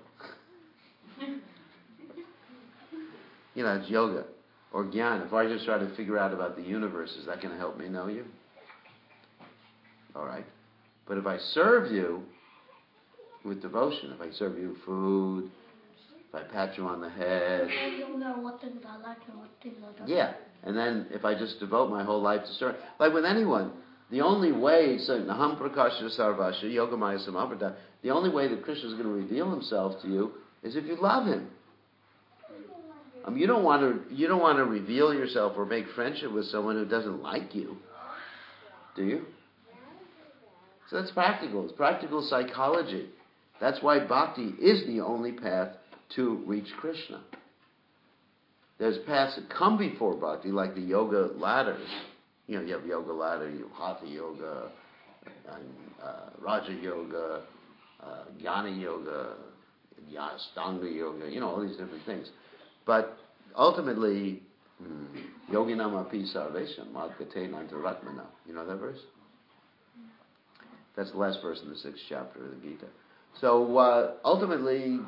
It's yoga. Or jnana. If I just try to figure out about the universe, is that going to help me know you? All right. But if I serve you with devotion, if I serve you food, if I pat you on the head. You'll know what things I like and what things I don't. Yeah. And then if I just devote my whole life to serve. Like with anyone, the only way, so Naham Prakasha Sarvasha, Yogamaya Samavrata, the only way that Krishna is going to reveal himself to you is if you love him. You don't want to reveal yourself or make friendship with someone who doesn't like you, do you? So that's practical. It's practical psychology. That's why bhakti is the only path to reach Krishna. There's paths that come before bhakti, like the yoga ladders. You have yoga ladder, you have hatha yoga, raja yoga, jnana yoga, astanga yoga. All these different things. But ultimately, yoginam api sarvesham madgate nantaratmana. You know that verse? That's the last verse in the 6th chapter of the Gita. So ultimately,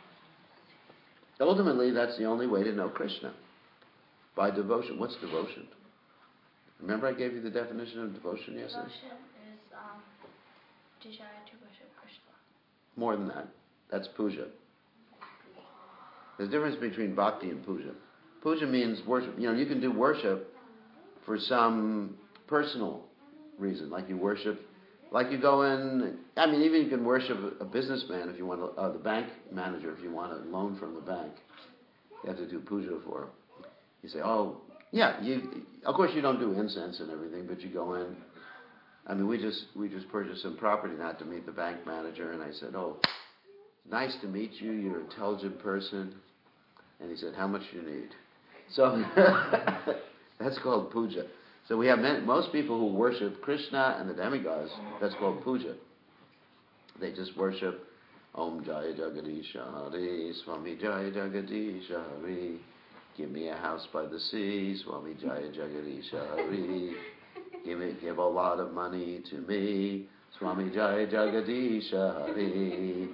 that's the only way to know Krishna. By devotion. What's devotion? Remember I gave you the definition of devotion yesterday? Devotion is desire to worship Krishna. More than that. That's puja. There's a difference between bhakti and puja. Puja means worship. You can do worship for some personal reason, like you worship, like you go in. Even you can worship a businessman if you want the bank manager if you want a loan from the bank. You have to do puja for him. You say, oh, yeah. Of course, you don't do incense and everything, but you go in. We just purchased some property not to meet the bank manager, and I said, oh, nice to meet you. You're an intelligent person. And he said, how much do you need? So that's called puja. So we have most people who worship Krishna and the demigods. That's called puja. They just worship Om Jaya Jagadisha Hari, Swami Jaya Jagadisha Hari. Give me a house by the sea, Swami Jaya Jagadisha Hari. Give a lot of money to me, Swami Jaya Jagadisha Hari.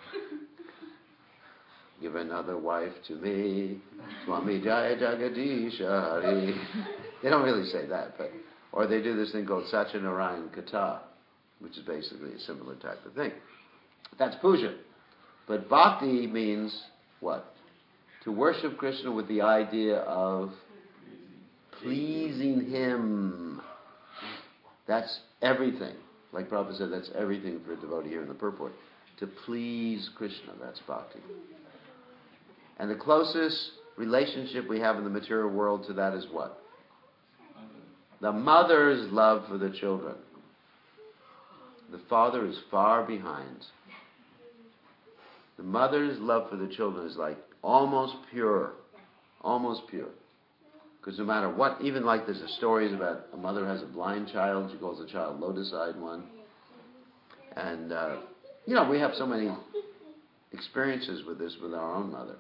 Give another wife to me, Swami Jaya Jagadisha Hari. They don't really say that, or they do this thing called Satyanarayan Katha, which is basically a similar type of thing. That's puja. But bhakti means what? To worship Krishna with the idea of pleasing him. That's everything. Like Prabhupada said, that's everything for a devotee here in the purport. To please Krishna, that's bhakti. And the closest relationship we have in the material world to that is what? The mother's love for the children. The father is far behind. The mother's love for the children is like almost pure. Almost pure. Because no matter what, even like there's stories about a mother has a blind child, she calls the child lotus-eyed one. And We have so many experiences with this with our own mother.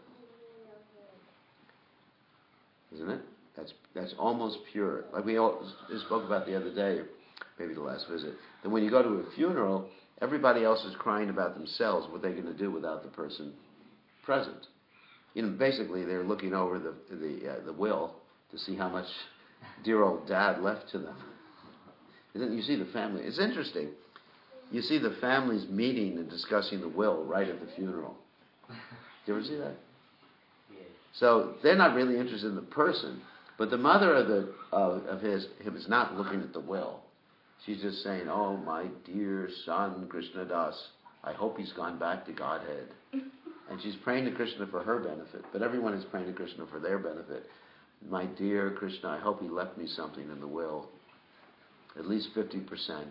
Isn't it? That's almost pure. Like we all spoke about the other day, maybe the last visit, that when you go to a funeral, everybody else is crying about themselves, what they're going to do without the person present. Basically they're looking over the will to see how much dear old dad left to them. And then you see the family. It's interesting. You see the families meeting and discussing the will right at the funeral. Do you ever see that? Yes. So they're not really interested in the person, but the mother of him is not looking at the will. She's just saying, "Oh, my dear son Krishna Das, I hope he's gone back to Godhead." And she's praying to Krishna for her benefit, but everyone is praying to Krishna for their benefit. "My dear Krishna, I hope he left me something in the will, at least 50%.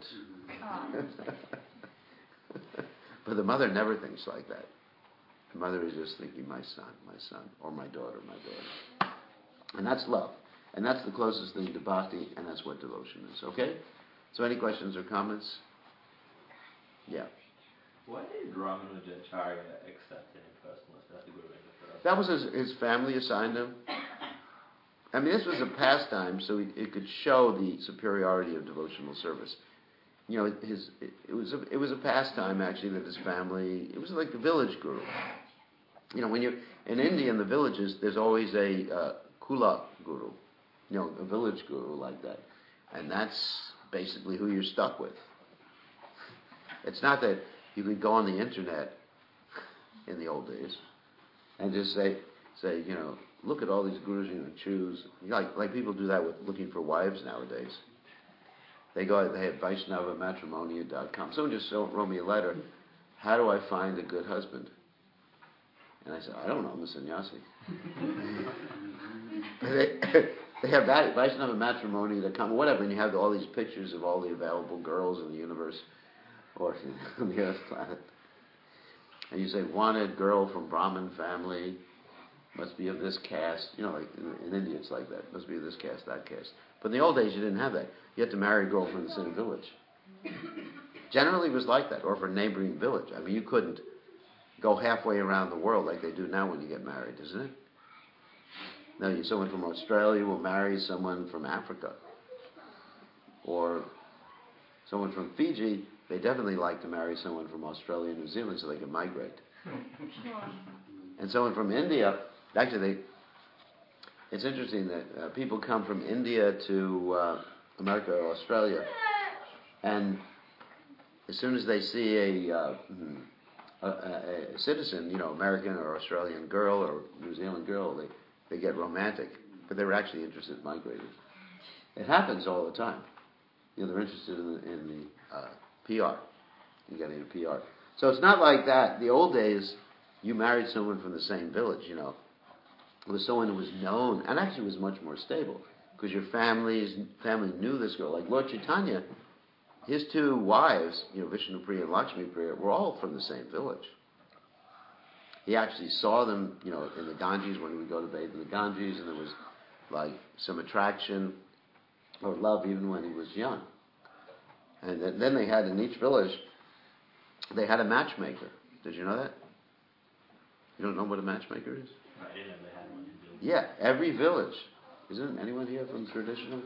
But the mother never thinks like that. The mother is just thinking, my son, or my daughter. And that's love. And that's the closest thing to bhakti, and that's what devotion is. Okay? So any questions or comments? Yeah. Why did Ramanujacharya accept him personally as the guru in the first? That was his family assigned him. I mean, this was a pastime, so it could show the superiority of devotional service. It was a pastime actually that his family. It was like the village guru. When you're in India in the villages, there's always a kula guru, a village guru like that, and that's basically who you're stuck with. It's not that you could go on the internet in the old days and just say, look at all these gurus you can choose. Like people do that with looking for wives nowadays. They have VaishnavaMatrimony.com. Someone just wrote me a letter. How do I find a good husband? And I said, I don't know, I'm a sannyasi. They have that, VaishnavaMatrimony.com, or whatever, and you have all these pictures of all the available girls in the universe or on the earth planet. And you say, wanted girl from Brahmin family, must be of this caste. Like in India it's like that. Must be of this caste, that caste. But in the old days you didn't have that. You had to marry a girl from the same village. Generally it was like that, or for a neighboring village. I mean, you couldn't go halfway around the world like they do now when you get married, isn't it? Now, someone from Australia will marry someone from Africa. Or someone from Fiji, they definitely like to marry someone from Australia and New Zealand so they can migrate. And someone from India, actually, it's interesting that people come from India to America or Australia, and as soon as they see a citizen, American or Australian girl or New Zealand girl, they get romantic, but they were actually interested in migrating. It happens all the time. They're interested in the PR, in getting a PR. So it's not like that. The old days, you married someone from the same village, It was someone who was known, and actually was much more stable, because your family knew this girl. Like Lord Chaitanya, his two wives, Vishnupriya and Lakshmipriya, were all from the same village. He actually saw them, in the Ganges when he would go to bathe in the Ganges, and there was like some attraction or love even when he was young. And then they had in each village, they had a matchmaker. Did you know that? You don't know what a matchmaker is? I didn't know they had one in Village. Yeah, every village. Isn't anyone here from traditional?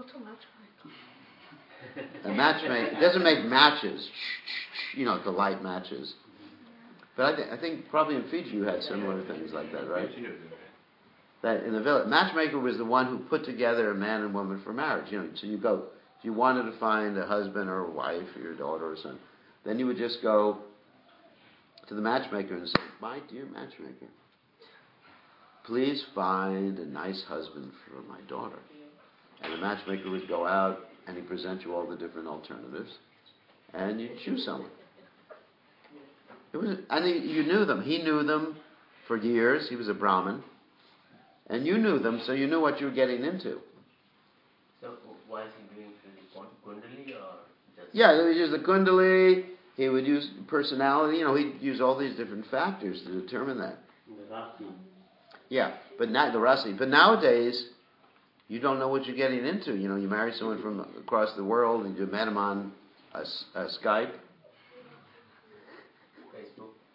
A matchmaker. It doesn't make matches, to light matches. But I think probably in Fiji you had similar things like that, right? That in the village, matchmaker was the one who put together a man and woman for marriage. So you go, if you wanted to find a husband or a wife or your daughter or son, then you would just go to the matchmaker and say, my dear matchmaker, please find a nice husband for my daughter. And the matchmaker would go out and he'd present you all the different alternatives, and you'd choose someone. You knew them. He knew them for years. He was a Brahmin. And you knew them, so you knew what you were getting into. So, was he doing through the Kundali or just... Yeah, he would use the Kundali, he would use personality, he'd use all these different factors to determine that. The Rasi. Yeah, but not the Rasi. But nowadays, you don't know what you're getting into. You marry someone from across the world and you met him on a Skype.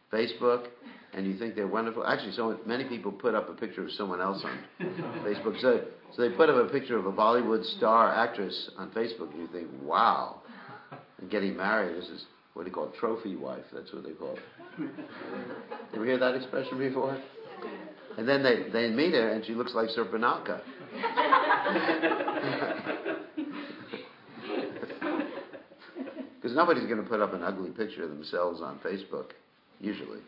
Facebook, and you think they're wonderful. Actually, so many people put up a picture of someone else on Facebook. So they put up a picture of a Bollywood star actress on Facebook, and you think, wow. And getting married, this is what they call trophy wife. That's what they call it. Ever hear that expression before? And then they meet her, and she looks like Surpanaka. Because nobody's going to put up an ugly picture of themselves on Facebook, usually.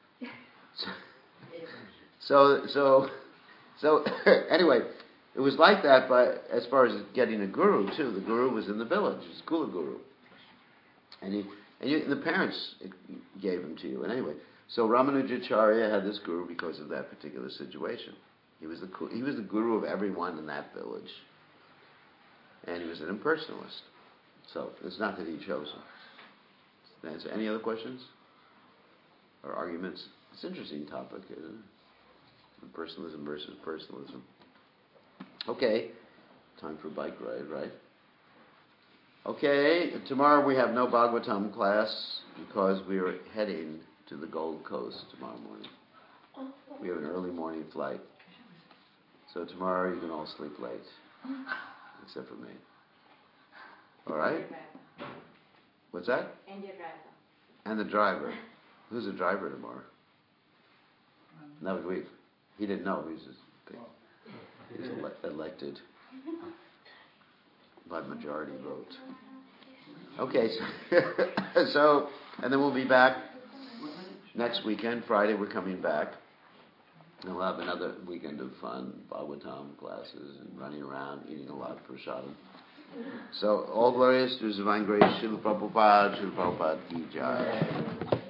So anyway, it was like that. But as far as getting a guru too, the guru was in the village. It's Kula Guru, and the parents gave him to you. And anyway, so Ramanujacharya had this guru because of that particular situation. He was the guru of everyone in that village, and he was an impersonalist. So it's not that he chose him. Any other questions or arguments? It's an interesting topic, isn't it? Personalism versus personalism. Okay, time for bike ride, right? Okay, tomorrow we have no Bhagavatam class because we are heading to the Gold Coast tomorrow morning. We have an early morning flight. So tomorrow you can all sleep late, except for me. All right? What's that? And your driver. And the driver. Who's the driver tomorrow? No, he didn't know. He's elected by majority vote. Okay, so and then we'll be back next weekend. Friday we're coming back. And we'll have another weekend of fun, Bhagavatam classes and running around, eating a lot of prasadam. So, all glorious to Divine Grace, Srila Prabhupada ki Jai.